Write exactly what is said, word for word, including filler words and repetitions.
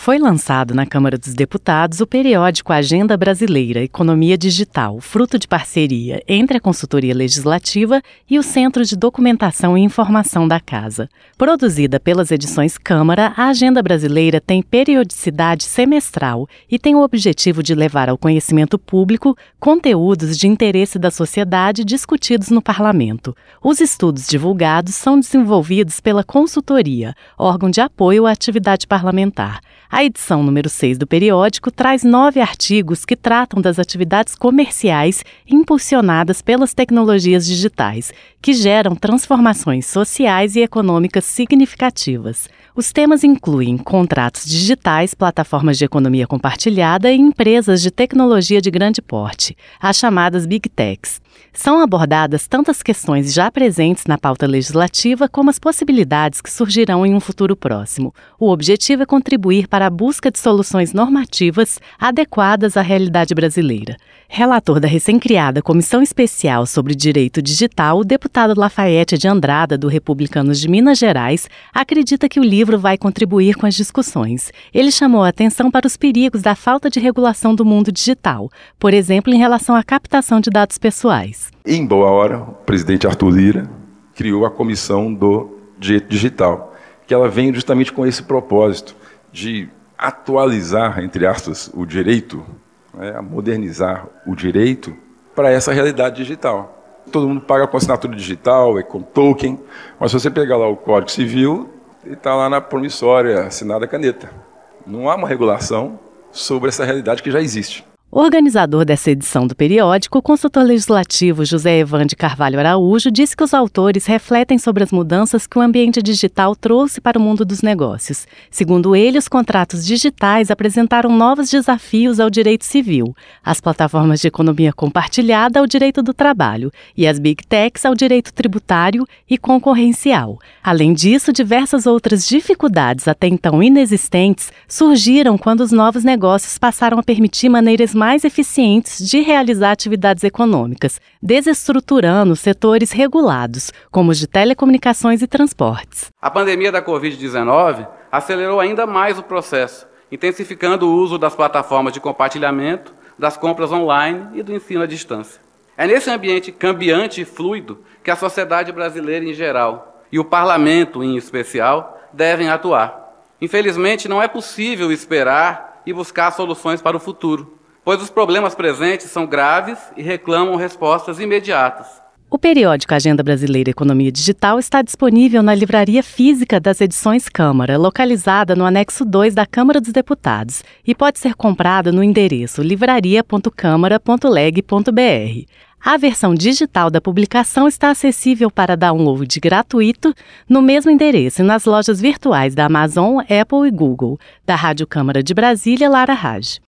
Foi lançado na Câmara dos Deputados o periódico Agenda Brasileira Economia Digital, fruto de parceria entre a Consultoria Legislativa e o Centro de Documentação e Informação da Casa. Produzida pelas edições Câmara, a Agenda Brasileira tem periodicidade semestral e tem o objetivo de levar ao conhecimento público conteúdos de interesse da sociedade discutidos no Parlamento. Os estudos divulgados são desenvolvidos pela Consultoria, órgão de apoio à atividade parlamentar. A edição número seis do periódico traz nove artigos que tratam das atividades comerciais impulsionadas pelas tecnologias digitais, que geram transformações sociais e econômicas significativas. Os temas incluem contratos digitais, plataformas de economia compartilhada e empresas de tecnologia de grande porte, as chamadas Big Techs. São abordadas tantas questões já presentes na pauta legislativa como as possibilidades que surgirão em um futuro próximo. O objetivo é contribuir para a busca de soluções normativas adequadas à realidade brasileira. Relator da recém-criada Comissão Especial sobre Direito Digital, o deputado Lafayette de Andrada, do Republicanos de Minas Gerais, acredita que o livro vai contribuir com as discussões. Ele chamou a atenção para os perigos da falta de regulação do mundo digital, por exemplo, em relação à captação de dados pessoais. Em boa hora, o presidente Arthur Lira criou a Comissão do Direito Digital, que ela vem justamente com esse propósito de atualizar, entre aspas, o direito, né, modernizar o direito para essa realidade digital. Todo mundo paga com assinatura digital, é com token, mas se você pegar lá o Código Civil, ele está lá na promissória, assinada a caneta. Não há uma regulação sobre essa realidade que já existe. O organizador dessa edição do periódico, o consultor legislativo José Evan de Carvalho Araújo, disse que os autores refletem sobre as mudanças que o ambiente digital trouxe para o mundo dos negócios. Segundo ele, os contratos digitais apresentaram novos desafios ao direito civil, as plataformas de economia compartilhada ao direito do trabalho e as Big Techs ao direito tributário e concorrencial. Além disso, diversas outras dificuldades até então inexistentes surgiram quando os novos negócios passaram a permitir maneiras mais eficientes de realizar atividades econômicas, desestruturando setores regulados, como os de telecomunicações e transportes. A pandemia da covid dezenove acelerou ainda mais o processo, intensificando o uso das plataformas de compartilhamento, das compras online e do ensino à distância. É nesse ambiente cambiante e fluido que a sociedade brasileira em geral e o parlamento em especial devem atuar. Infelizmente, não é possível esperar e buscar soluções para o futuro, pois os problemas presentes são graves e reclamam respostas imediatas. O periódico Agenda Brasileira Economia Digital está disponível na livraria física das edições Câmara, localizada no anexo dois da Câmara dos Deputados, e pode ser comprado no endereço livraria ponto câmara ponto leg ponto br. A versão digital da publicação está acessível para download gratuito no mesmo endereço e nas lojas virtuais da Amazon, Apple e Google, da Rádio Câmara de Brasília, Lara Raj.